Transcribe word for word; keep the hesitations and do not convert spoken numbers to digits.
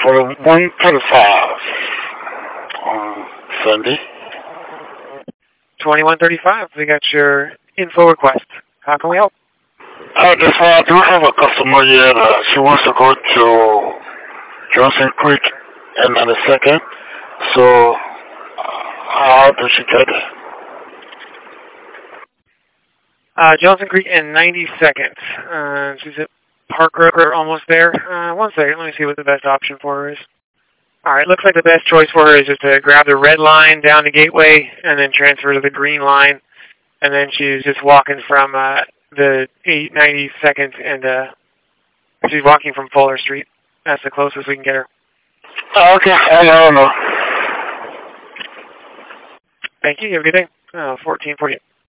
forty-one thirty-five. Um, Sandy? twenty-one thirty-five. We got your info request. How can we help? Uh, this one, I do have a customer here. Uh, she wants to go to Johnson Creek in ninety-second. So, how does she get it? Uh, Johnson Creek and ninety-second. Uh, she's at Park Road, we're almost there. Uh, one second, let me see what the best option for her is. Alright, looks like the best choice for her is just to grab the red line down to Gateway and then transfer to the green line. And then she's just walking from uh, the eight ninety-second and uh, she's walking from Fuller Street. That's the closest we can get her. Oh, okay, I don't know. Thank you, you have a good day. Uh, fourteen forty-eight.